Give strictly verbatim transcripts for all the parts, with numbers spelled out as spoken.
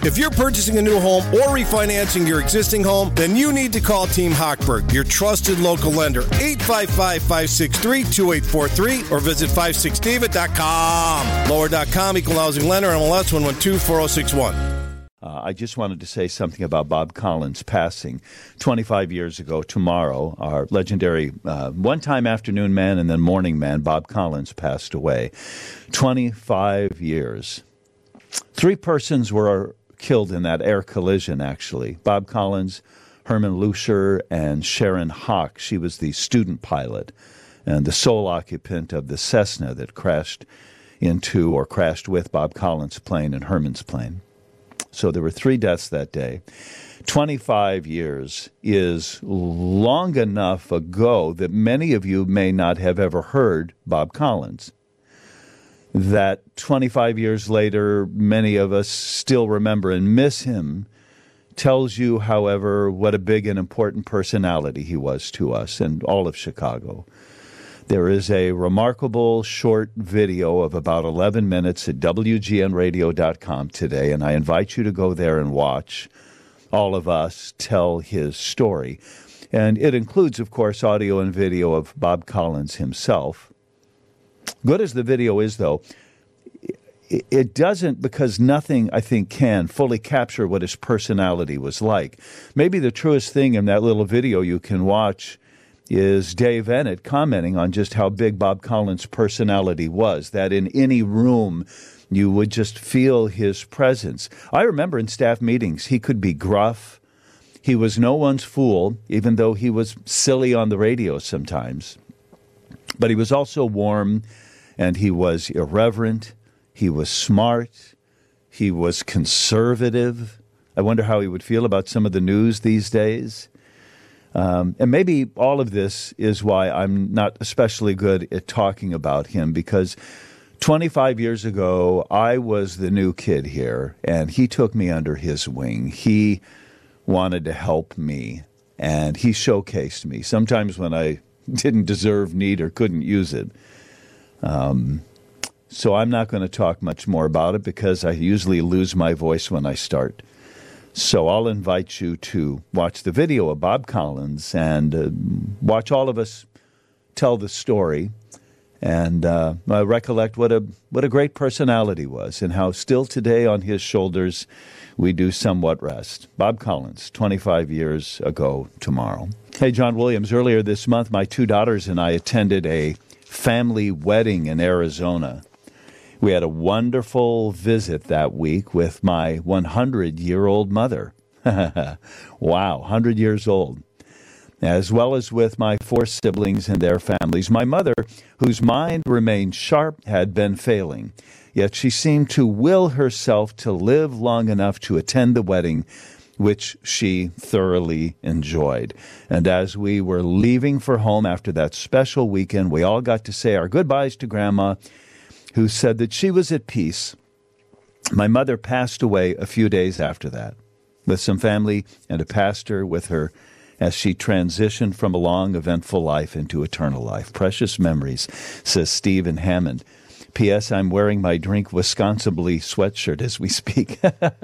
If you're purchasing a new home or refinancing your existing home, then you need to call Team Hochberg, your trusted local lender, eight five five, five six three, two eight four three, or visit five six david dot com. Lower dot com, Equal Housing Lender, M L S one one two four zero six one. Uh, I just wanted to say something about Bob Collins passing twenty-five years ago tomorrow. Our legendary uh, one-time afternoon man and then morning man, Bob Collins, passed away. twenty-five years. Three persons were killed in that air collision, actually. Bob Collins, Herman Luescher, and Sharon Hawk. She was the student pilot and the sole occupant of the Cessna that crashed into or crashed with Bob Collins' plane and Herman's plane. So there were three deaths that day. twenty-five years is long enough ago that many of you may not have ever heard Bob Collins. That twenty-five years later, many of us still remember and miss him tells you, however, what a big and important personality he was to us and all of Chicago. There is a remarkable short video of about eleven minutes at W G N radio dot com today, and I invite you to go there and watch all of us tell his story. And it includes, of course, audio and video of Bob Collins himself. Good as the video is, though, it doesn't, because nothing, I think, can fully capture what his personality was like. Maybe the truest thing in that little video you can watch is Dave Ennett commenting on just how big Bob Collins' personality was, that in any room you would just feel his presence. I remember in staff meetings, he could be gruff. He was no one's fool, even though he was silly on the radio sometimes. But he was also warm, and he was irreverent. He was smart. He was conservative. I wonder how he would feel about some of the news these days. Um, and maybe all of this is why I'm not especially good at talking about him, because twenty-five years ago, I was the new kid here, and he took me under his wing. He wanted to help me, and he showcased me, sometimes when I didn't deserve, need, or couldn't use it. Um, so I'm not going to talk much more about it, because I usually lose my voice when I start. So I'll invite you to watch the video of Bob Collins and uh, watch all of us tell the story and uh, uh, recollect what a what a great personality was, and how still today on his shoulders we do somewhat rest. Bob Collins, twenty-five years ago tomorrow. Hey, John Williams, earlier this month, my two daughters and I attended a family wedding in Arizona. We had a wonderful visit that week with my hundred-year-old mother. Wow, one hundred years old. As well as with my four siblings and their families. My mother, whose mind remained sharp, had been failing. Yet she seemed to will herself to live long enough to attend the wedding, which she thoroughly enjoyed. And as we were leaving for home after that special weekend, we all got to say our goodbyes to Grandma, who said that she was at peace. My mother passed away a few days after that, with some family and a pastor with her, as she transitioned from a long, eventful life into eternal life. Precious memories, says Stephen Hammond. P S. I'm wearing my Drink Wisconsinably sweatshirt as we speak.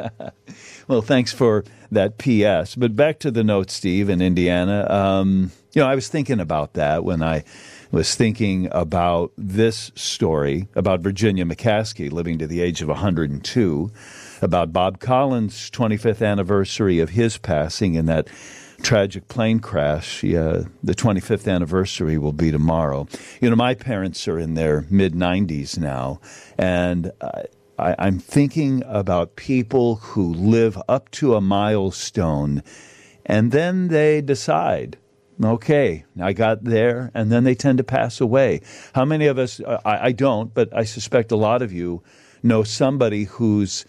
Well, thanks for that P S. But back to the note, Steve, in Indiana. Um, you know, I was thinking about that when I was thinking about this story about Virginia McCaskey living to the age of one hundred two, about Bob Collins' twenty-fifth anniversary of his passing in that tragic plane crash. Uh, the twenty-fifth anniversary will be tomorrow. You know, my parents are in their mid nineties now, and I, I, I'm thinking about people who live up to a milestone, and then they decide, okay, I got there, and then they tend to pass away. How many of us, uh, I, I don't, but I suspect a lot of you know somebody whose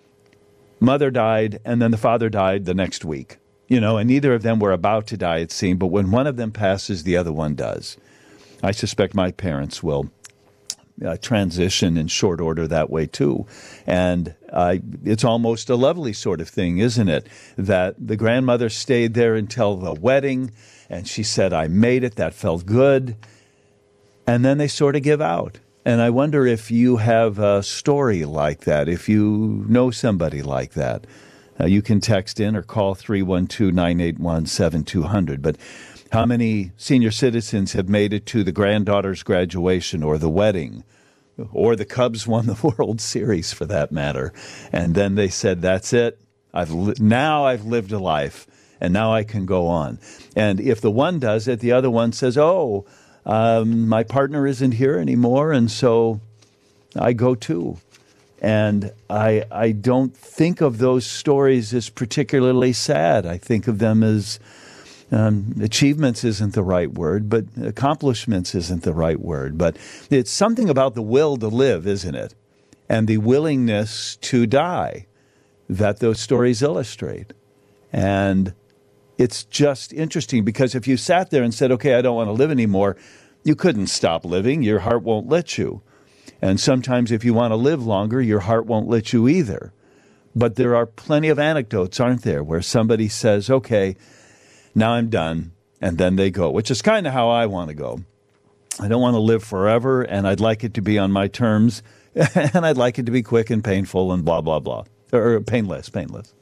mother died, and then the father died the next week. You know, and neither of them were about to die, it seemed, but when one of them passes, the other one does. I suspect my parents will uh, transition in short order that way, too. And uh, it's almost a lovely sort of thing, isn't it, that the grandmother stayed there until the wedding, and she said, I made it, that felt good. And then they sort of give out. And I wonder if you have a story like that, if you know somebody like that. Uh, you can text in or call three one two, nine eight one, seven two zero zero. But how many senior citizens have made it to the granddaughter's graduation or the wedding, or the Cubs won the World Series for that matter, and then they said, that's it. I've li- now I've lived a life, and now I can go on. And if the one does it, the other one says, oh, um, my partner isn't here anymore, and so I go too. And I I don't think of those stories as particularly sad. I think of them as um, achievements isn't the right word, but accomplishments isn't the right word. But it's something about the will to live, isn't it? And the willingness to die that those stories illustrate. And it's just interesting because if you sat there and said, okay, I don't want to live anymore, you couldn't stop living. Your heart won't let you. And sometimes if you want to live longer, your heart won't let you either. But there are plenty of anecdotes, aren't there, where somebody says, okay, now I'm done, and then they go, which is kind of how I want to go. I don't want to live forever, and I'd like it to be on my terms, and I'd like it to be quick and painful and blah, blah, blah. Or painless, painless.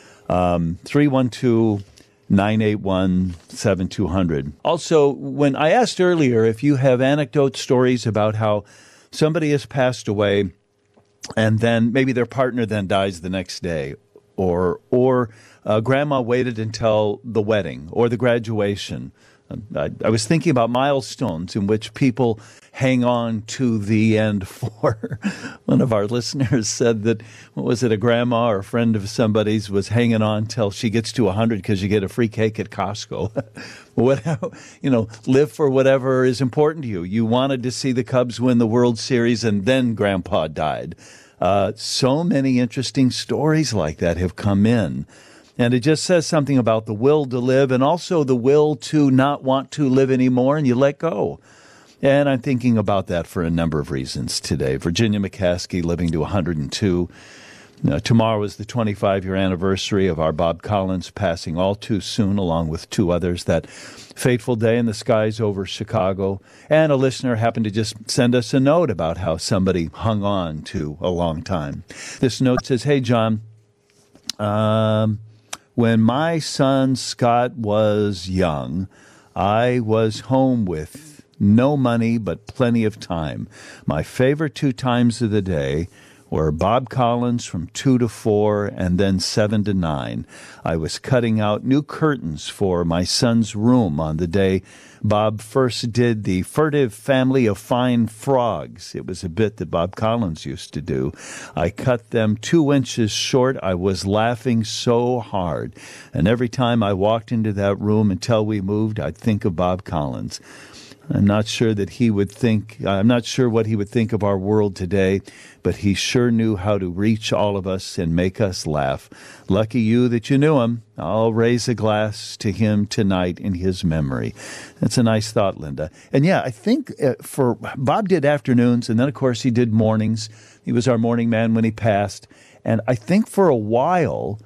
Um, three one two, nine eight one, seven two zero zero. Also, when I asked earlier if you have anecdote stories about how somebody has passed away and then maybe their partner then dies the next day, or or uh, grandma waited until the wedding or the graduation. I, I was thinking about milestones in which people hang on to the end for. One of our listeners said that, what was it, a grandma or a friend of somebody's was hanging on till she gets to one hundred because you get a free cake at Costco. Whatever, you know, live for whatever is important to you. You wanted to see the Cubs win the World Series, and then Grandpa died. Uh, so many interesting stories like that have come in. And it just says something about the will to live and also the will to not want to live anymore, and you let go. And I'm thinking about that for a number of reasons today. Virginia McCaskey living to one hundred two. Now, tomorrow is the twenty-five-year anniversary of our Bob Collins passing all too soon, along with two others, that fateful day in the skies over Chicago. And a listener happened to just send us a note about how somebody hung on to a long time. This note says, hey, John, um, when my son Scott was young, I was home with no money, but plenty of time. My favorite two times of the day were Bob Collins from two to four and then seven to nine. I was cutting out new curtains for my son's room on the day Bob first did the Furtive Family of Fine Frogs. It was a bit that Bob Collins used to do. I cut them two inches short. I was laughing so hard. And every time I walked into that room until we moved, I'd think of Bob Collins. I'm not sure that he would think, I'm not sure what he would think of our world today, but he sure knew how to reach all of us and make us laugh. Lucky you that you knew him. I'll raise a glass to him tonight in his memory. That's a nice thought, Linda. And yeah, I think uh, for Bob did afternoons, and then of course he did mornings. He was our morning man when he passed. And I think for a while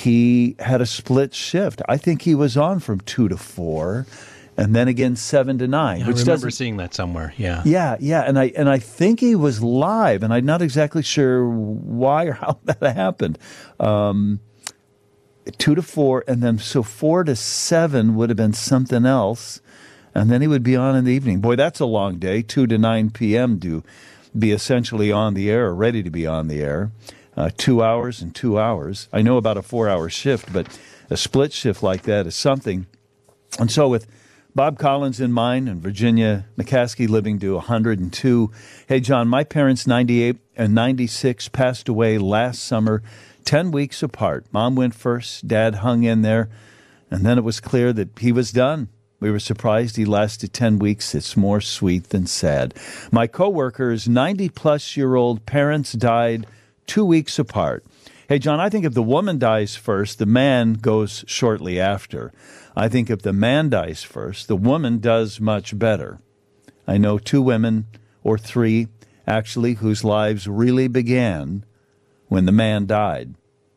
he had a split shift. I think he was on from two to four. And then again, seven to nine. Yeah, which I remember doesn't, seeing that somewhere. Yeah, yeah, yeah. And I and I think he was live, and I'm not exactly sure why or how that happened. Um, two to four, and then so four to seven would have been something else, and then he would be on in the evening. Boy, that's a long day. Two to nine p.m. to be essentially on the air, or ready to be on the air. Uh, two hours and two hours. I know about a four-hour shift, but a split shift like that is something. And so with Bob Collins in mind and Virginia McCaskey living to one hundred two. Hey, John, my parents, ninety-eight and ninety-six, passed away last summer, ten weeks apart. Mom went first, Dad hung in there, and then it was clear that he was done. We were surprised he lasted ten weeks. It's more sweet than sad. My coworker's ninety-plus-year-old parents died two weeks apart. Hey, John, I think if the woman dies first, the man goes shortly after. I think if the man dies first, the woman does much better. I know two women, or three, actually, whose lives really began when the man died.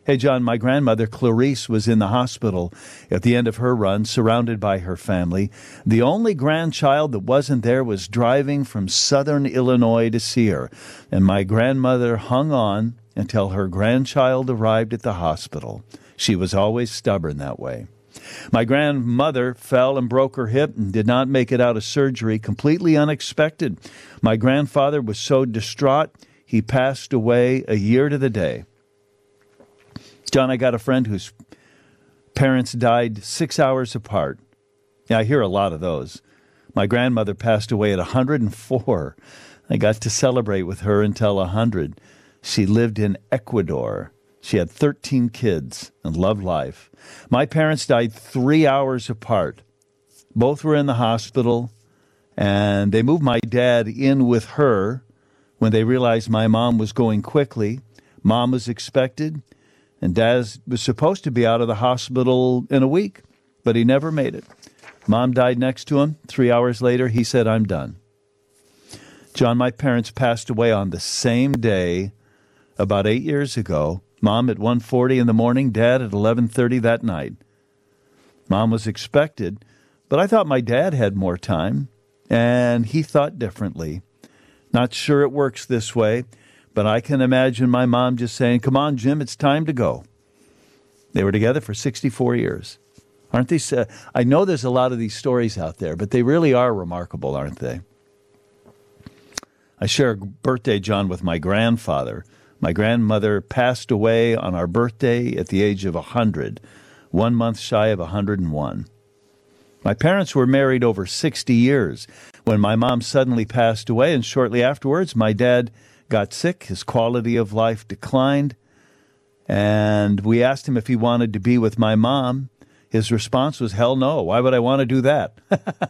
Hey, John, my grandmother, Clarice, was in the hospital at the end of her run, surrounded by her family. The only grandchild that wasn't there was driving from southern Illinois to see her. And my grandmother hung on until her grandchild arrived at the hospital. She was always stubborn that way. My grandmother fell and broke her hip and did not make it out of surgery, completely unexpected. My grandfather was so distraught, he passed away a year to the day. John, I got a friend whose parents died six hours apart. Yeah, I hear a lot of those. My grandmother passed away at one hundred four. I got to celebrate with her until one hundred. She lived in Ecuador. She had thirteen kids and loved life. My parents died three hours apart. Both were in the hospital, and they moved my dad in with her when they realized my mom was going quickly. Mom was expected, and Dad was supposed to be out of the hospital in a week, but he never made it. Mom died next to him. Three hours later, he said, "I'm done." John, my parents passed away on the same day about eight years ago. Mom at one forty in the morning, Dad at eleven thirty that night. Mom was expected, but I thought my dad had more time, and he thought differently. Not sure it works this way, but I can imagine my mom just saying, "Come on, Jim, it's time to go." They were together for sixty-four years. Aren't they? Uh, I know there's a lot of these stories out there, but they really are remarkable, aren't they? I share a birthday, John, with my grandfather. My grandmother passed away on our birthday at the age of one hundred, one month shy of one hundred one. My parents were married over sixty years when my mom suddenly passed away, and shortly afterwards, my dad got sick. His quality of life declined, and we asked him if he wanted to be with my mom. His response was, "Hell no. Why would I want to do that?"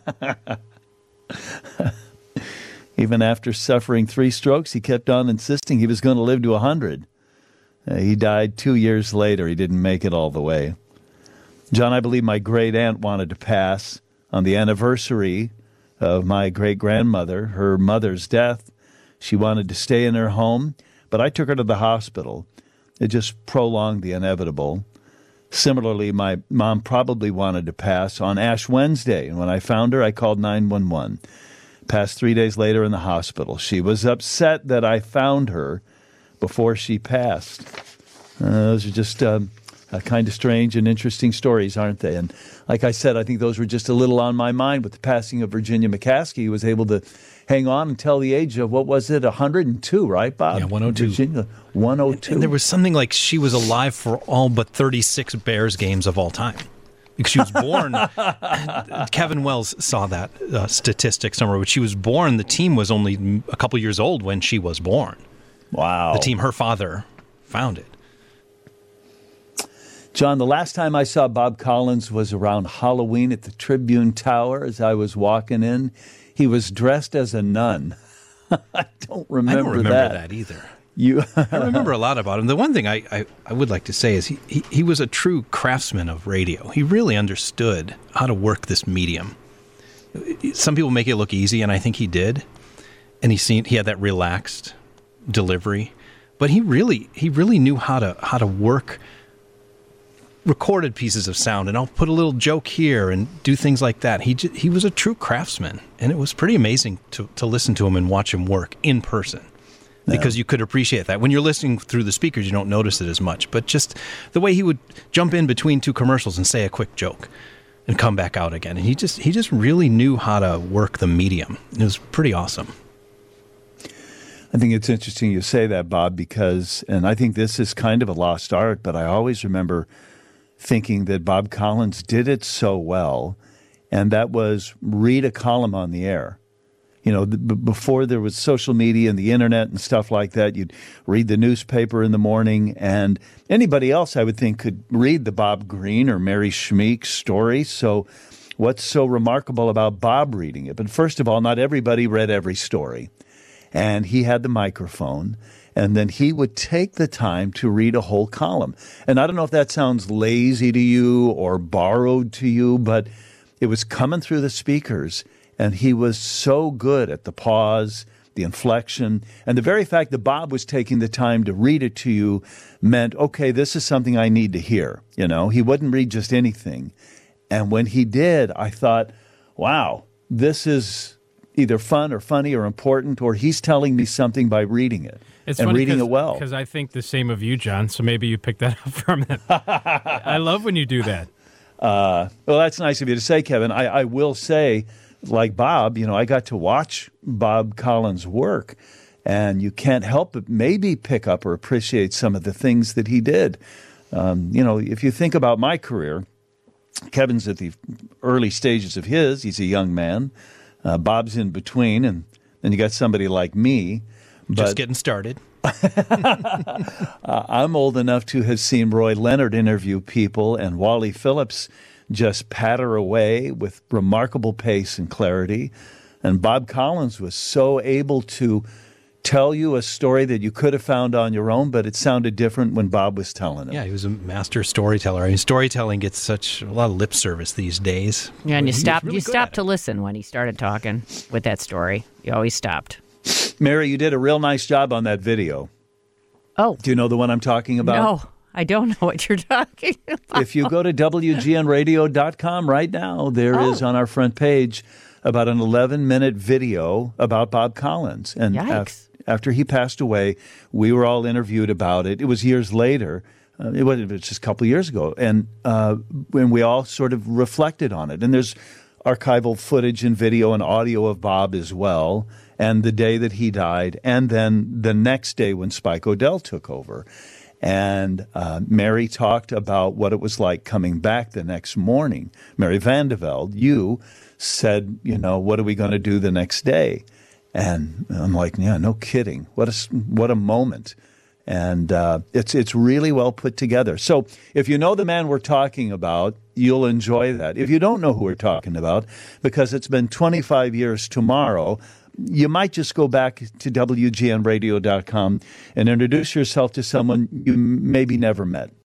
Even after suffering three strokes, he kept on insisting he was going to live to one hundred. Uh, he died two years later. He didn't make it all the way. John, I believe my great-aunt wanted to pass on the anniversary of my great-grandmother, her mother's death. She wanted to stay in her home, but I took her to the hospital. It just prolonged the inevitable. Similarly, my mom probably wanted to pass on Ash Wednesday, and when I found her, I called nine one one. Passed three days later in the hospital. She was upset that I found her before she passed. Uh, those are just um, uh, kind of strange and interesting stories, aren't they? And like I said, I think those were just a little on my mind with the passing of Virginia McCaskey, who was able to hang on until the age of, what was it, one hundred two, right, Bob? Yeah, one oh two. Virginia, one oh two. And, and there was something like she was alive for all but thirty-six Bears games of all time. Because she was born, Kevin Wells saw that uh, statistic somewhere, but she was born, the team was only a couple years old when she was born. Wow. The team her father founded. John, the last time I saw Bob Collins was around Halloween at the Tribune Tower as I was walking in. He was dressed as a nun. I don't remember that. I don't remember that, that either. You I remember a lot about him. The one thing I, I, I would like to say is he, he, he was a true craftsman of radio. He really understood how to work this medium. Some people make it look easy, and I think he did. And he seemed, he had that relaxed delivery. But he really he really knew how to how to work recorded pieces of sound, and I'll put a little joke here and do things like that. He j- he was a true craftsman, and it was pretty amazing to, to listen to him and watch him work in person. Because you could appreciate that. When you're listening through the speakers, you don't notice it as much. But just the way he would jump in between two commercials and say a quick joke and come back out again. And he just he just really knew how to work the medium. It was pretty awesome. I think it's interesting you say that, Bob, because, and I think this is kind of a lost art, but I always remember thinking that Bob Collins did it so well, and that was read a column on the air. You know, b- before there was social media and the internet and stuff like that, you'd read the newspaper in the morning, and anybody else, I would think, could read the Bob Greene or Mary Schmeek story. So what's so remarkable about Bob reading it? But first of all, not everybody read every story. And he had the microphone, and then he would take the time to read a whole column. And I don't know if that sounds lazy to you or borrowed to you, but it was coming through the speakers. And he was so good at the pause the inflection, and the very fact that Bob was taking the time to read it to you meant, okay, this is something I need to hear. You know, he wouldn't read just anything. And when he did, I thought, wow, this is either fun or funny or important, or he's telling me something by reading it. It's and reading it well. Because I think the same of you, John, so maybe you picked that up from him. I love when you do that. Uh, well, that's nice of you to say, Kevin. I, I will say, like Bob, you know, I got to watch Bob Collins' work, and you can't help but maybe pick up or appreciate some of the things that he did. Um, you know, if you think about my career, Kevin's at the early stages of his. He's a young man. Uh, Bob's in between, and then you got somebody like me. But, Just getting started. uh, I'm old enough to have seen Roy Leonard interview people and Wally Phillips just patter away with remarkable pace and clarity. And Bob Collins was so able to tell you a story that you could have found on your own, but it sounded different when Bob was telling it. Yeah, he was a master storyteller. I mean, storytelling gets such a lot of lip service these days. Yeah, and you stopped. really You good stopped at to it. listen when he started talking with that story. You always stopped. Mary, you did a real nice job on that video. Oh, Do you know the one I'm talking about? no, I don't know what you're talking about. If you go to W G N radio dot com right now, there is Oh. on our front page about an eleven-minute video about Bob Collins. And af- Yikes. after he passed away, we were all interviewed about it. It was years later. Uh, it, was, it was just a couple of years ago. And uh, when we all sort of reflected on it. And there's archival footage and video and audio of Bob as well, and the day that he died, and then the next day when Spike O'Dell took over. And uh, Mary talked about what it was like coming back the next morning. Mary Vandeveld, you said, you know, what are we going to do the next day? And I'm like, yeah, no kidding. What a, s- what a moment. And uh, it's it's really well put together. So if you know the man we're talking about, you'll enjoy that. If you don't know who we're talking about, because it's been twenty-five years tomorrow, you might just go back to W G N radio dot com and introduce yourself to someone you maybe never met.